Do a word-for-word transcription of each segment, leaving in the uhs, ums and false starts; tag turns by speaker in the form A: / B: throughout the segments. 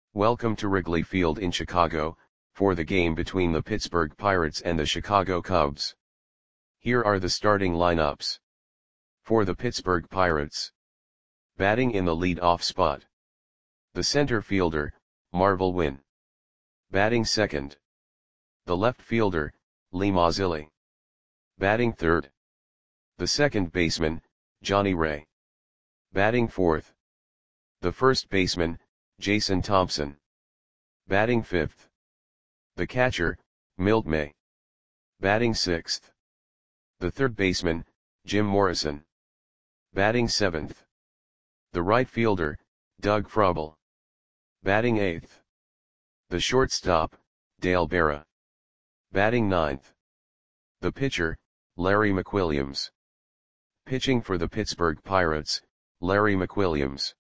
A: Welcome to Wrigley Field in Chicago, for the game between the Pittsburgh Pirates and the Chicago Cubs. Here are the starting lineups. For the Pittsburgh Pirates. Batting in the lead-off spot. The center fielder, Marvell Wynn. Batting second. The left fielder, Lee Mazzilli. Batting third. The second baseman, Johnny Ray. Batting fourth. The first baseman, Jason Thompson. Batting fifth. The catcher, Milt May. Batting sixth. The third baseman, Jim Morrison. Batting seventh. The right fielder, Doug Frobel. Batting eighth. The shortstop, Dale Berra. Batting ninth. The pitcher, Larry McWilliams. Pitching for the Pittsburgh Pirates, Larry McWilliams.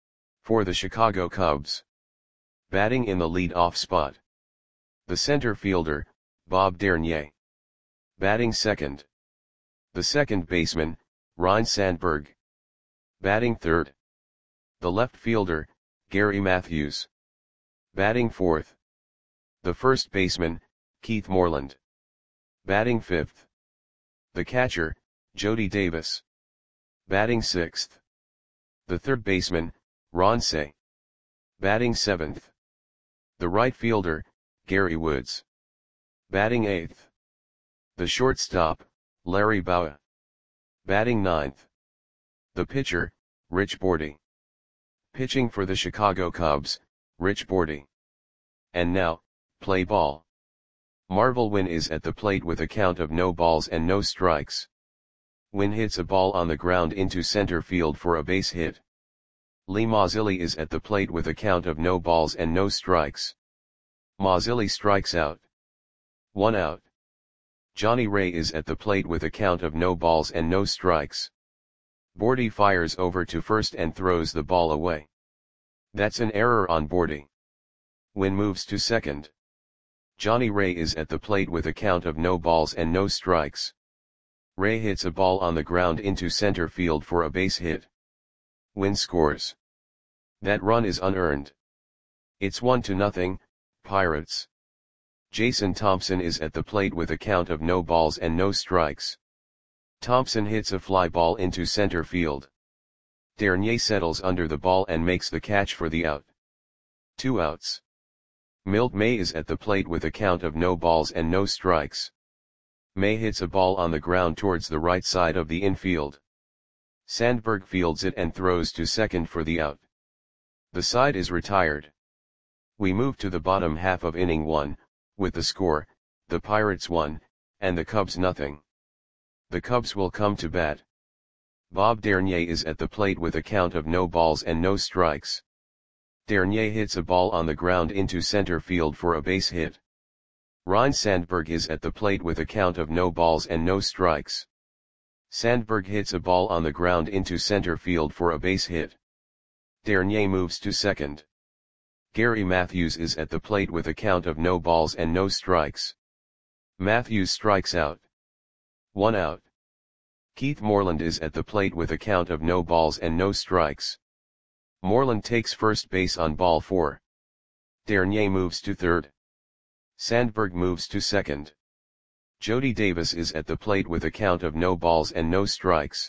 A: For the Chicago Cubs. Batting in the lead-off spot. The center fielder, Bob Dernier. Batting second. The second baseman, Ryne Sandberg. Batting third. The left fielder, Gary Matthews. Batting fourth. The first baseman, Keith Moreland. Batting fifth. The catcher, Jody Davis. Batting sixth. The third baseman, Ron Cey. Batting seventh. The right fielder, Gary Woods. Batting eighth. The shortstop, Larry Bowa. Batting ninth. The pitcher, Rich Bordi. Pitching for the Chicago Cubs, Rich Bordi. And now, play ball. Marvell Wynn is at the plate with a count of no balls and no strikes. Wynn hits a ball on the ground into center field for a base hit. Lee Mazzilli is at the plate with a count of no balls and no strikes. Mazzilli strikes out. One out. Johnny Ray is at the plate with a count of no balls and no strikes. Bordi fires over to first and throws the ball away. That's an error on Bordi. Wynn moves to second. Johnny Ray is at the plate with a count of no balls and no strikes. Ray hits a ball on the ground into center field for a base hit. Wynn scores. That run is unearned. It's one to nothing, Pirates. Jason Thompson is at the plate with a count of no balls and no strikes. Thompson hits a fly ball into center field. Dernier settles under the ball and makes the catch for the out. Two outs. Milt May is at the plate with a count of no balls and no strikes. May hits a ball on the ground towards the right side of the infield. Sandberg fields it and throws to second for the out. The side is retired. We move to the bottom half of inning one, with the score, the Pirates one, and the Cubs nothing. The Cubs will come to bat. Bob Dernier is at the plate with a count of no balls and no strikes. Dernier hits a ball on the ground into center field for a base hit. Ryne Sandberg is at the plate with a count of no balls and no strikes. Sandberg hits a ball on the ground into center field for a base hit. Dernier moves to second. Gary Matthews is at the plate with a count of no balls and no strikes. Matthews strikes out. One out. Keith Moreland is at the plate with a count of no balls and no strikes. Moreland takes first base on ball four. Dernier moves to third. Sandberg moves to second. Jody Davis is at the plate with a count of no balls and no strikes.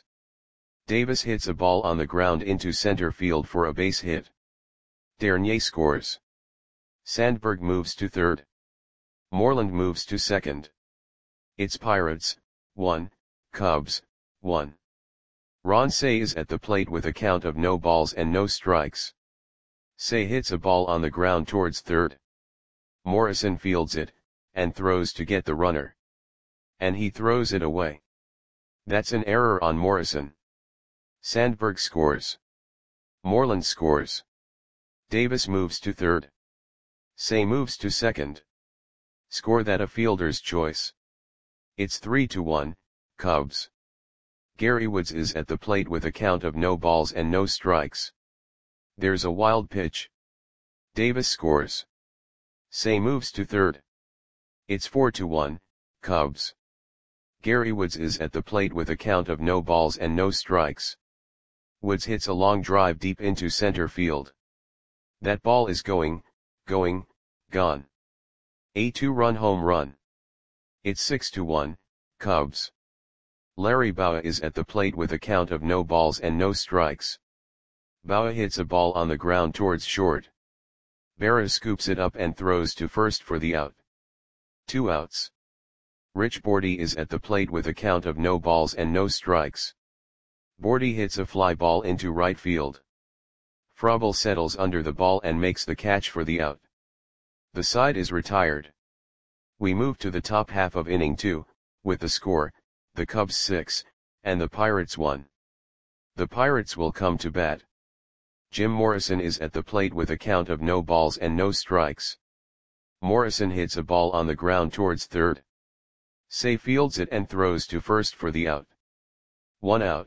A: Davis hits a ball on the ground into center field for a base hit. Dernier scores. Sandberg moves to third. Moreland moves to second. It's Pirates, one, Cubs, one. Ron Cey is at the plate with a count of no balls and no strikes. Cey hits a ball on the ground towards third. Morrison fields it, and throws to get the runner. And he throws it away. That's an error on Morrison. Sandberg scores. Moreland scores. Davis moves to third. Cey moves to second. Score that a fielder's choice. It's three to one, Cubs. Gary Woods is at the plate with a count of no balls and no strikes. There's a wild pitch. Davis scores. Cey moves to third. It's four to one, Cubs. Gary Woods is at the plate with a count of no balls and no strikes. Woods hits a long drive deep into center field. That ball is going, going, gone. A two-run home run. It's six to one, Cubs. Larry Bowa is at the plate with a count of no balls and no strikes. Bowa hits a ball on the ground towards short. Berra scoops it up and throws to first for the out. Two outs. Rich Bordy is at the plate with a count of no balls and no strikes. Bordy hits a fly ball into right field. Frobel settles under the ball and makes the catch for the out. The side is retired. We move to the top half of inning two, with the score, the Cubs six, and the Pirates one. The Pirates will come to bat. Jim Morrison is at the plate with a count of no balls and no strikes. Morrison hits a ball on the ground towards third. Say fields it and throws to first for the out. One out.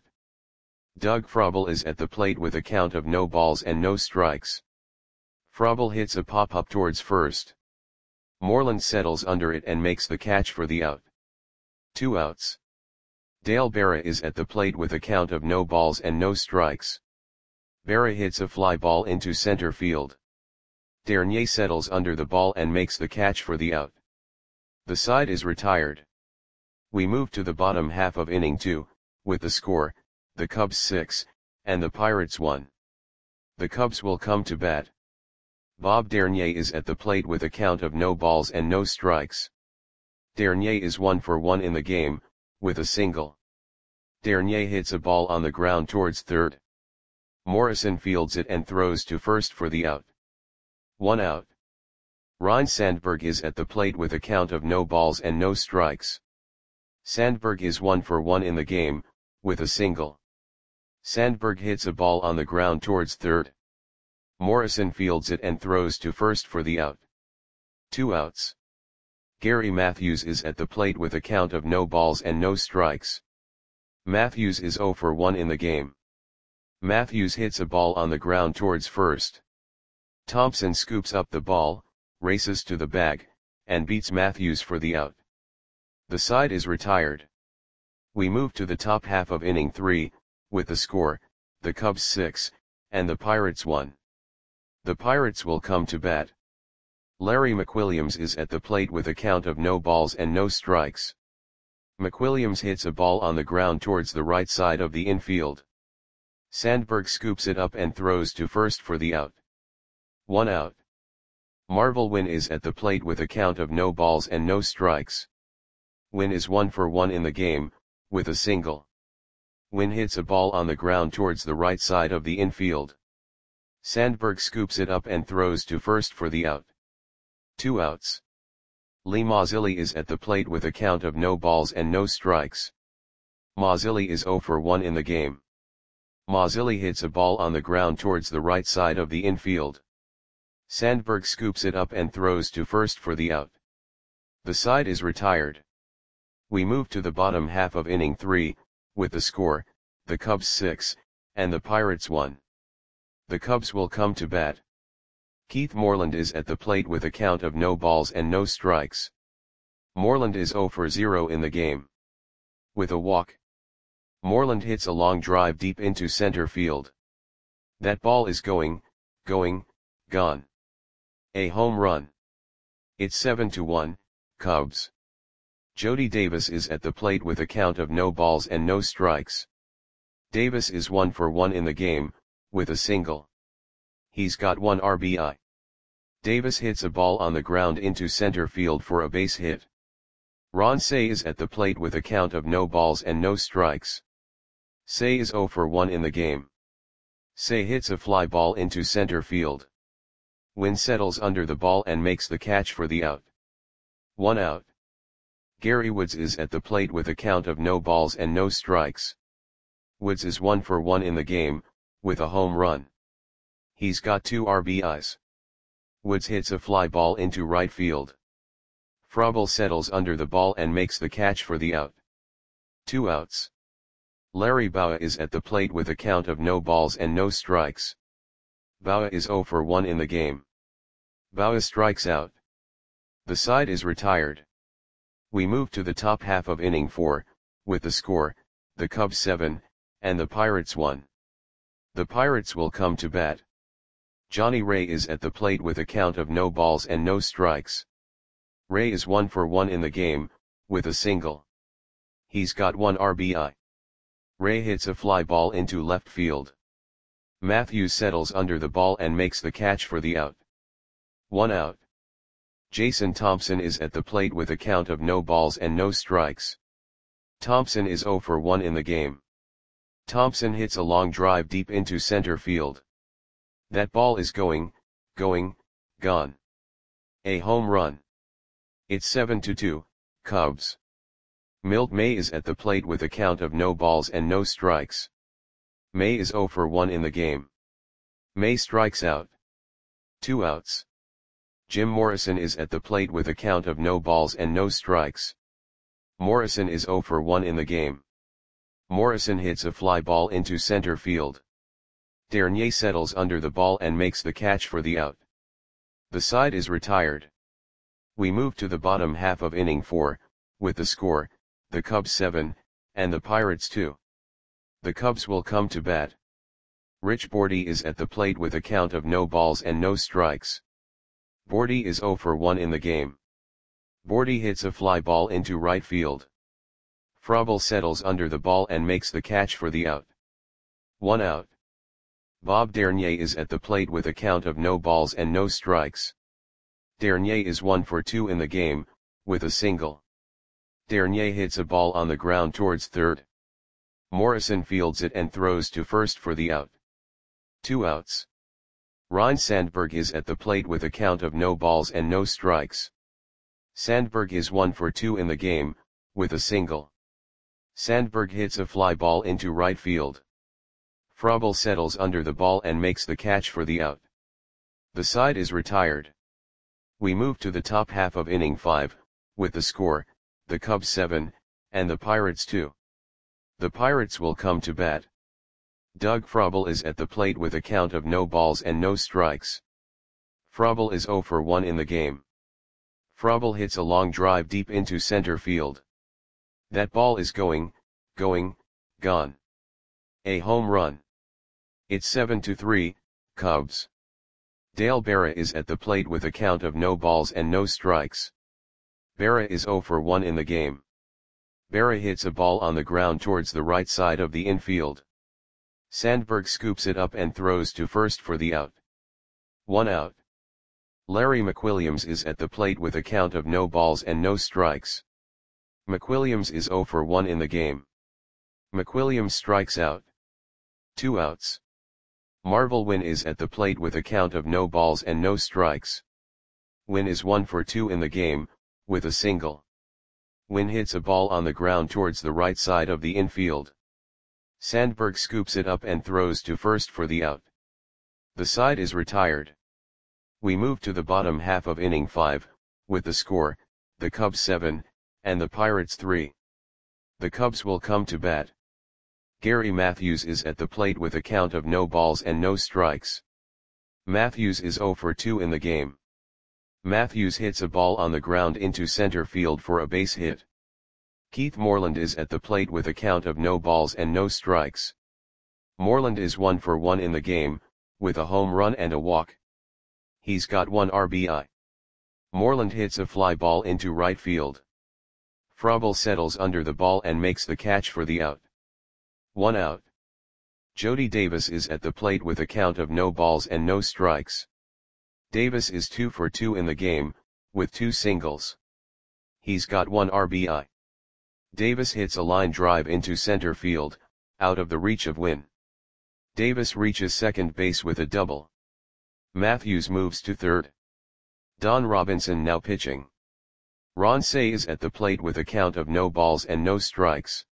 A: Doug Frobel is at the plate with a count of no balls and no strikes. Frobel hits a pop-up towards first. Moreland settles under it and makes the catch for the out. Two outs. Dale Berra is at the plate with a count of no balls and no strikes. Berra hits a fly ball into center field. Dernier settles under the ball and makes the catch for the out. The side is retired. We move to the bottom half of inning two, with the score, the Cubs six, and the Pirates one. The Cubs will come to bat. Bob Dernier is at the plate with a count of no balls and no strikes. Dernier is one for one in the game, with a single. Dernier hits a ball on the ground towards third. Morrison fields it and throws to first for the out. One out. Ryne Sandberg is at the plate with a count of no balls and no strikes. Sandberg is one for one in the game, with a single. Sandberg hits a ball on the ground towards third. Morrison fields it and throws to first for the out. Two outs. Gary Matthews is at the plate with a count of no balls and no strikes. Matthews is zero for one in the game. Matthews hits a ball on the ground towards first. Thompson scoops up the ball, races to the bag, and beats Matthews for the out. The side is retired. We move to the top half of inning three, with the score, the Cubs six, and the Pirates one. The Pirates will come to bat. Larry McWilliams is at the plate with a count of no balls and no strikes. McWilliams hits a ball on the ground towards the right side of the infield. Sandberg scoops it up and throws to first for the out. One out. Marvel Wynn is at the plate with a count of no balls and no strikes. Wynn is one for one in the game, with a single. Wynn hits a ball on the ground towards the right side of the infield. Sandberg scoops it up and throws to first for the out. Two outs. Lee Mazzilli is at the plate with a count of no balls and no strikes. Mazzilli is zero for one in the game. Mazzilli hits a ball on the ground towards the right side of the infield. Sandberg scoops it up and throws to first for the out. The side is retired. We move to the bottom half of inning three, with the score, the Cubs six, and the Pirates one. The Cubs will come to bat. Keith Moreland is at the plate with a count of no balls and no strikes. Moreland is zero for zero in the game. With a walk. Moreland hits a long drive deep into center field. That ball is going, going, gone. A home run. It's seven to one, Cubs. Jody Davis is at the plate with a count of no balls and no strikes. Davis is one for one in the game, with a single. He's got one R B I. Davis hits a ball on the ground into center field for a base hit. Ron Cey is at the plate with a count of no balls and no strikes. Cey is zero for one in the game. Cey hits a fly ball into center field. Wynn settles under the ball and makes the catch for the out. One out. Gary Woods is at the plate with a count of no balls and no strikes. Woods is one for one in the game, with a home run. He's got two R B Is. Woods hits a fly ball into right field. Frobel settles under the ball and makes the catch for the out. Two outs. Larry Bowa is at the plate with a count of no balls and no strikes. Bowa is zero for one in the game. Bowa strikes out. The side is retired. We move to the top half of inning four, with the score, the Cubs seven, and the Pirates one. The Pirates will come to bat. Johnny Ray is at the plate with a count of no balls and no strikes. Ray is one for one in the game, with a single. He's got one R B I. Ray hits a fly ball into left field. Matthews settles under the ball and makes the catch for the out. One out. Jason Thompson is at the plate with a count of no balls and no strikes. Thompson is zero for one in the game. Thompson hits a long drive deep into center field. That ball is going, going, gone. A home run. It's seven to two, Cubs. Milt May is at the plate with a count of no balls and no strikes. May is zero for one in the game. May strikes out. Two outs. Jim Morrison is at the plate with a count of no balls and no strikes. Morrison is zero for one in the game. Morrison hits a fly ball into center field. Dernier settles under the ball and makes the catch for the out. The side is retired. We move to the bottom half of inning four, with the score, the Cubs seven, and the Pirates two. The Cubs will come to bat. Rich Bordy is at the plate with a count of no balls and no strikes. Bordy is zero for one in the game. Bordy hits a fly ball into right field. Frobel settles under the ball and makes the catch for the out. One out. Bob Dernier is at the plate with a count of no balls and no strikes. Dernier is one for two in the game, with a single. Dernier hits a ball on the ground towards third. Morrison fields it and throws to first for the out. Two outs. Ryne Sandberg is at the plate with a count of no balls and no strikes. Sandberg is one for two in the game, with a single. Sandberg hits a fly ball into right field. Frobel settles under the ball and makes the catch for the out. The side is retired. We move to the top half of inning five, with the score, the Cubs seven, and the Pirates two. The Pirates will come to bat. Doug Frobel is at the plate with a count of no balls and no strikes. Frobel is zero for one in the game. Frobel hits a long drive deep into center field. That ball is going, going, gone. A home run. It's seven to three, Cubs. Dale Berra is at the plate with a count of no balls and no strikes. Berra is zero for one in the game. Berra hits a ball on the ground towards the right side of the infield. Sandberg scoops it up and throws to first for the out. One out. Larry McWilliams is at the plate with a count of no balls and no strikes. McWilliams is zero for one in the game. McWilliams strikes out. Two outs. Marvel Wynn is at the plate with a count of no balls and no strikes. Wynn is one for two in the game, with a single. Wynn hits a ball on the ground towards the right side of the infield. Sandberg scoops it up and throws to first for the out. The side is retired. We move to the bottom half of inning five, with the score, the Cubs seven, and the Pirates three. The Cubs will come to bat. Gary Matthews is at the plate with a count of no balls and no strikes. Matthews is zero for two in the game. Matthews hits a ball on the ground into center field for a base hit. Keith Moreland is at the plate with a count of no balls and no strikes. Moreland is one for one in the game, with a home run and a walk. He's got one R B I. Moreland hits a fly ball into right field. Frobel settles under the ball and makes the catch for the out. One out. Jody Davis is at the plate with a count of no balls and no strikes. Davis is two for two in the game, with two singles. He's got one R B I. Davis hits a line drive into center field, out of the reach of Wynn. Davis reaches second base with a double. Matthews moves to third. Don Robinson now pitching. Ron Cey is at the plate with a count of no balls and no strikes.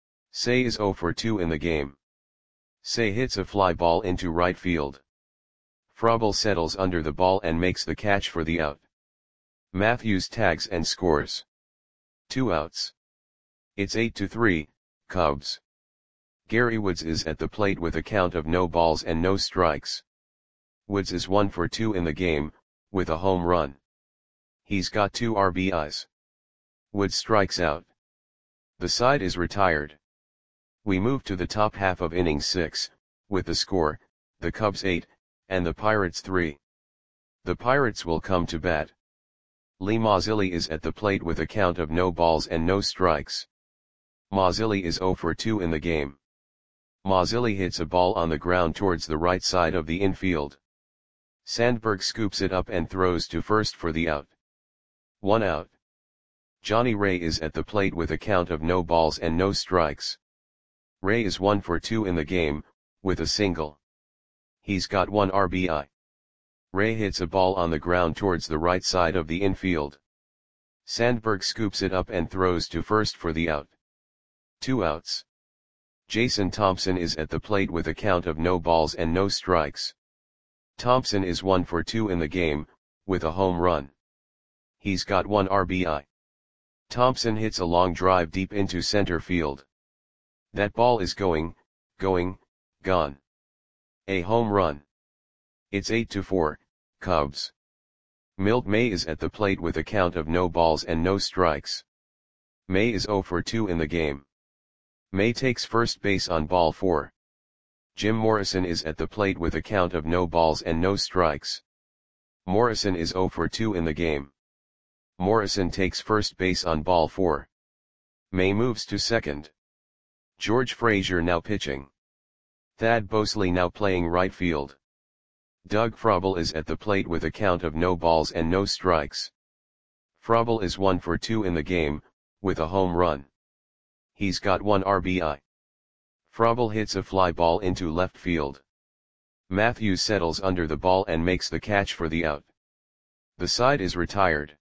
A: Cey is zero for two in the game. Cey hits a fly ball into right field. Frobel settles under the ball and makes the catch for the out. Matthews tags and scores. Two outs. It's eight to three, Cubs. Gary Woods is at the plate with a count of no balls and no strikes. Woods is one for two in the game, with a home run. He's got two R B Is. Woods strikes out. The side is retired. We move to the top half of inning six, with the score, the Cubs eight, and the Pirates three. The Pirates will come to bat. Lee Mazzilli is at the plate with a count of no balls and no strikes. Mazzilli is zero for two in the game. Mazzilli hits a ball on the ground towards the right side of the infield. Sandberg scoops it up and throws to first for the out. One out. Johnny Ray is at the plate with a count of no balls and no strikes. Ray is one for two in the game, with a single. He's got one R B I. Ray hits a ball on the ground towards the right side of the infield. Sandberg scoops it up and throws to first for the out. Two outs. Jason Thompson is at the plate with a count of no balls and no strikes. Thompson is one for two in the game, with a home run. He's got one R B I. Thompson hits a long drive deep into center field. That ball is going, going, gone. A home run. It's eight to four, Cubs. Milt May is at the plate with a count of no balls and no strikes. May is zero for two in the game. May takes first base on ball four. Jim Morrison is at the plate with a count of no balls and no strikes. Morrison is zero for two in the game. Morrison takes first base on ball four. May moves to second. George Frazier now pitching. Thad Bosley now playing right field. Doug Frobel is at the plate with a count of no balls and no strikes. Frobel is one for two in the game, with a home run. He's got one R B I. Frobel hits a fly ball into left field. Matthews settles under the ball and makes the catch for the out. The side is retired.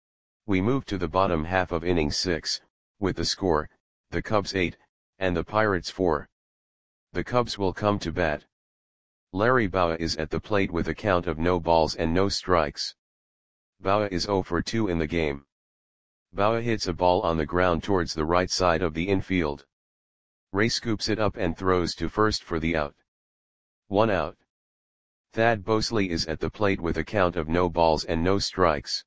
A: We move to the bottom half of inning six, with the score, the Cubs eight, and the Pirates four. The Cubs will come to bat. Larry Bowa is at the plate with a count of no balls and no strikes. Bowa is zero for two in the game. Bowa hits a ball on the ground towards the right side of the infield. Ray scoops it up and throws to first for the out. One out. Thad Bosley is at the plate with a count of no balls and no strikes.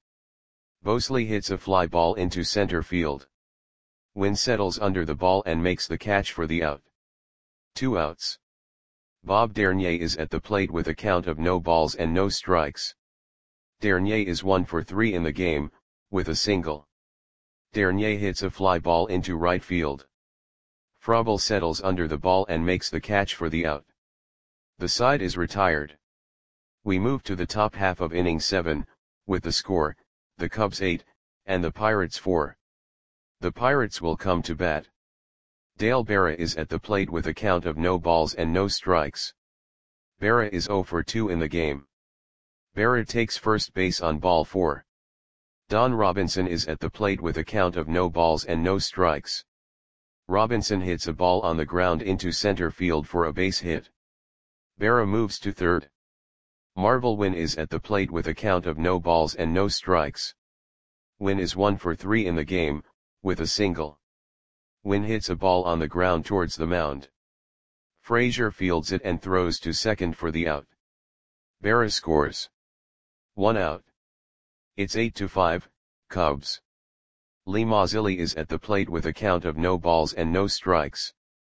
A: Bosley hits a fly ball into center field. Wynn settles under the ball and makes the catch for the out. Two outs. Bob Dernier is at the plate with a count of no balls and no strikes. Dernier is one for three in the game, with a single. Dernier hits a fly ball into right field. Frobel settles under the ball and makes the catch for the out. The side is retired. We move to the top half of inning seven, with the score, the Cubs eight, and the Pirates four. The Pirates will come to bat. Dale Berra is at the plate with a count of no balls and no strikes. Berra is zero for two in the game. Berra takes first base on ball four. Don Robinson is at the plate with a count of no balls and no strikes. Robinson hits a ball on the ground into center field for a base hit. Berra moves to third. Marvel Wynn is at the plate with a count of no balls and no strikes. Wynn is one for three in the game, with a single. Wynn hits a ball on the ground towards the mound. Frazier fields it and throws to second for the out. Berra scores. One out. It's eight to five, Cubs. Lee Mazzilli is at the plate with a count of no balls and no strikes.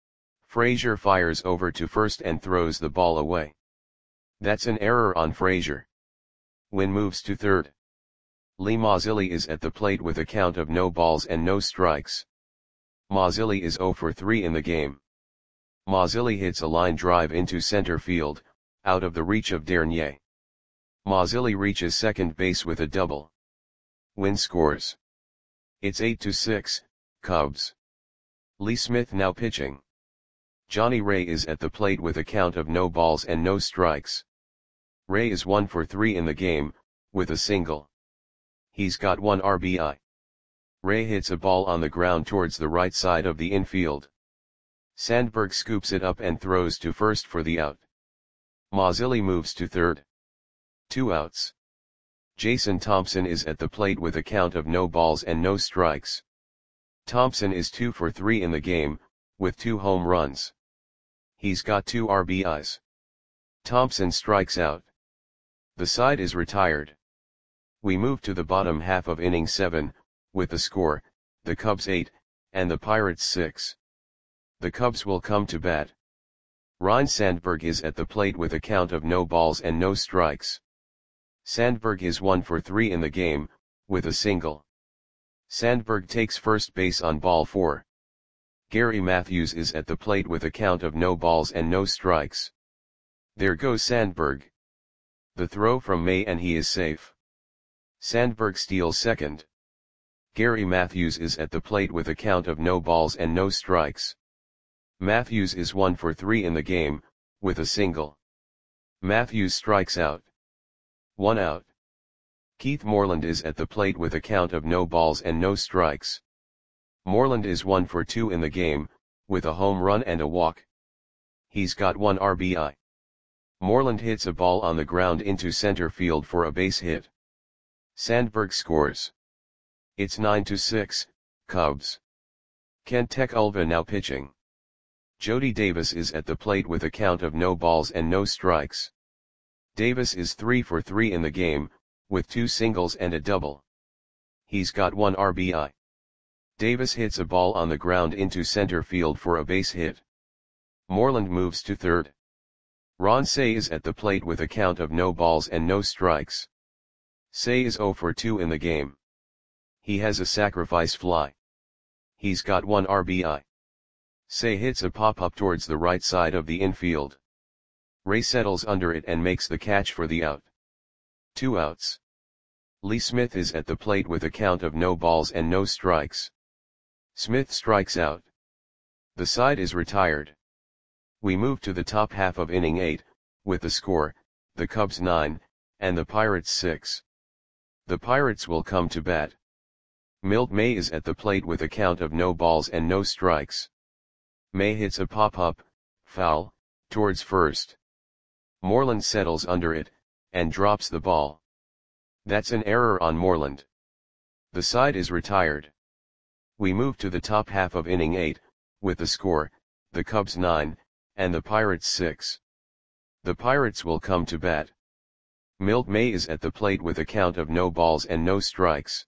A: Frazier fires over to first and throws the ball away. That's an error on Frazier. Wynn moves to third. Lee Mazzilli is at the plate with a count of no balls and no strikes. Mazzilli is zero for three in the game. Mazzilli hits a line drive into center field, out of the reach of Dernier. Mazzilli reaches second base with a double. Wynn scores. It's eight to six, Cubs. Lee Smith now pitching. Johnny Ray is at the plate with a count of no balls and no strikes. Ray is one for three in the game, with a single. He's got one R B I. Ray hits a ball on the ground towards the right side of the infield. Sandberg scoops it up and throws to first for the out. Mazzilli moves to third. Two outs. Jason Thompson is at the plate with a count of no balls and no strikes. Thompson is two for three in the game, with two home runs. He's got two R B Is. Thompson strikes out. The side is retired. We move to the bottom half of inning seven, with the score, the Cubs eight, and the Pirates six. The Cubs will come to bat. Ryne Sandberg is at the plate with a count of no balls and no strikes. Sandberg is one for three in the game, with a single. Sandberg takes first base on ball four. Gary Matthews is at the plate with a count of no balls and no strikes. There goes Sandberg. The throw from May and he is safe. Sandberg steals second. Gary Matthews is at the plate with a count of no balls and no strikes. Matthews is one for three in the game, with a single. Matthews strikes out. One out. Keith Moreland is at the plate with a count of no balls and no strikes. Moreland is one for two in the game, with a home run and a walk. He's got one R B I. Moreland hits a ball on the ground into center field for a base hit. Sandberg scores. It's nine to six, Cubs. Kent Tekulve now pitching. Jody Davis is at the plate with a count of no balls and no strikes. Davis is three for three in the game, with two singles and a double. He's got one R B I. Davis hits a ball on the ground into center field for a base hit. Moreland moves to third. Ron Cey is at the plate with a count of no balls and no strikes. Cey is zero for two in the game. He has a sacrifice fly. He's got one R B I. Cey hits a pop-up towards the right side of the infield. Ray settles under it and makes the catch for the out. Two outs. Lee Smith is at the plate with a count of no balls and no strikes. Smith strikes out. The side is retired. We move to the top half of inning eight, with the score, the Cubs nine, and the Pirates six. The Pirates will come to bat. Milt May is at the plate with a count of no balls and no strikes. May hits a pop-up, foul, towards first. Moreland settles under it, and drops the ball. That's an error on Moreland. The side is retired. We move to the top half of inning eight, with the score, the Cubs nine, and the Pirates six. The Pirates will come to bat. Milt May is at the plate with a count of no balls and no strikes.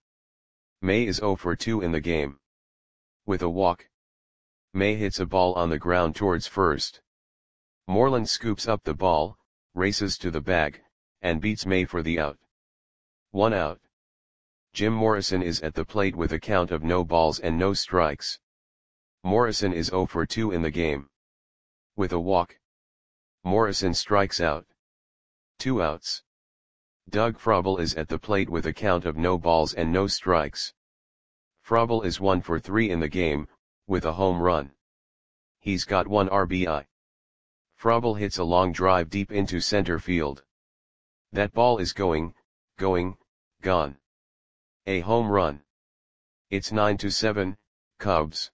A: May is zero for two in the game. With a walk. May hits a ball on the ground towards first. Moreland scoops up the ball, races to the bag, and beats May for the out. One out. Jim Morrison is at the plate with a count of no balls and no strikes. Morrison is zero for two in the game. With a walk. Morrison strikes out. Two outs. Doug Frobel is at the plate with a count of no balls and no strikes. Frobel is one for three in the game, with a home run. He's got one R B I. Frobel hits a long drive deep into center field. That ball is going, going, gone. A home run. It's nine to seven, Cubs.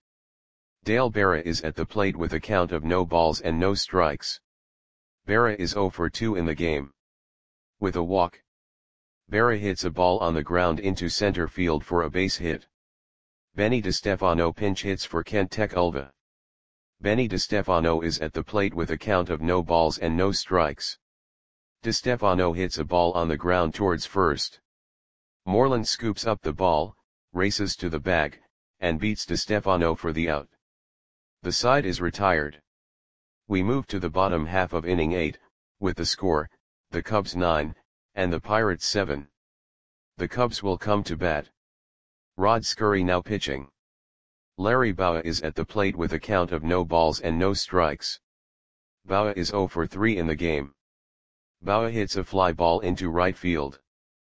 A: Dale Berra is at the plate with a count of no balls and no strikes. Berra is zero for two in the game. With a walk. Berra hits a ball on the ground into center field for a base hit. Benny DeStefano pinch hits for Kent Tekulve. Benny DeStefano is at the plate with a count of no balls and no strikes. DeStefano hits a ball on the ground towards first. Moreland scoops up the ball, races to the bag, and beats DeStefano for the out. The side is retired. We move to the bottom half of inning eight, with the score, the Cubs nine, and the Pirates seven. The Cubs will come to bat. Rod Scurry now pitching. Larry Bowa is at the plate with a count of no balls and no strikes. Bowa is zero for three in the game. Bowa hits a fly ball into right field.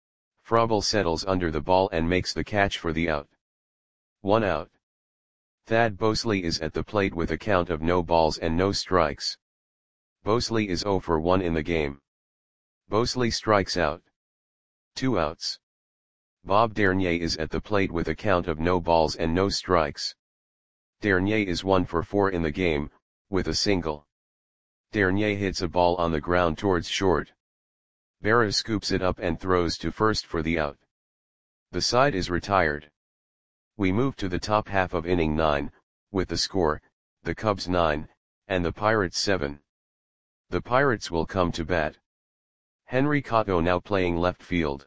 A: Frobel settles under the ball and makes the catch for the out. One out. Thad Bosley is at the plate with a count of no balls and no strikes. Bosley is zero for one in the game. Bosley strikes out. Two outs. Bob Dernier is at the plate with a count of no balls and no strikes. Dernier is one for four in the game, with a single. Dernier hits a ball on the ground towards short. Berra scoops it up and throws to first for the out. The side is retired. We move to the top half of inning nine, with the score, the Cubs nine, and the Pirates seven. The Pirates will come to bat. Henry Cotto now playing left field.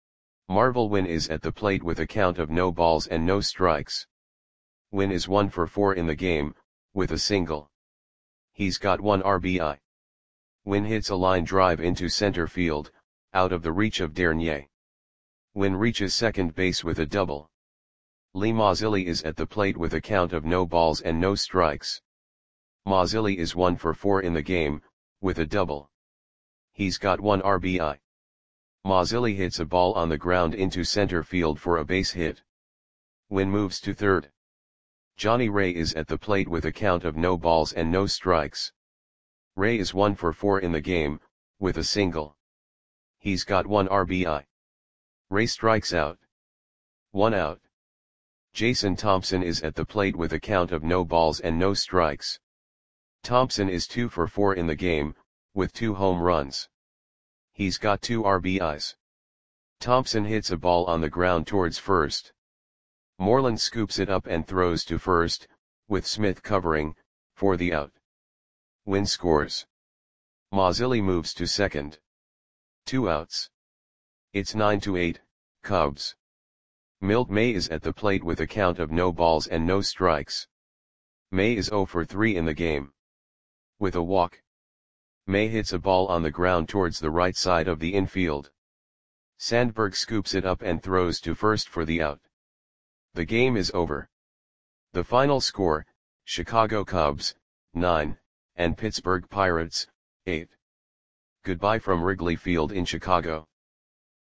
A: Marvel Wynn is at the plate with a count of no balls and no strikes. Wynn is one for four in the game, with a single. He's got one R B I. Win hits a line drive into center field, out of the reach of Dernier. Win reaches second base with a double. Lee Mazzilli is at the plate with a count of no balls and no strikes. Mazzilli is one for four in the game, with a double. He's got one R B I. Mazzilli hits a ball on the ground into center field for a base hit. Win moves to third. Johnny Ray is at the plate with a count of no balls and no strikes. Ray is one for four in the game, with a single. He's got one R B I. Ray strikes out. One out. Jason Thompson is at the plate with a count of no balls and no strikes. Thompson is two for four in the game, with two home runs. He's got two R B Is. Thompson hits a ball on the ground towards first. Moreland scoops it up and throws to first, with Smith covering, for the out. Win scores. Mazzilli moves to second. Two outs. It's nine to eight, Cubs. Milt May is at the plate with a count of no balls and no strikes. May is zero for three in the game. With a walk. May hits a ball on the ground towards the right side of the infield. Sandberg scoops it up and throws to first for the out. The game is over. The final score, Chicago Cubs, nine, and Pittsburgh Pirates, eight. Goodbye from Wrigley Field in Chicago.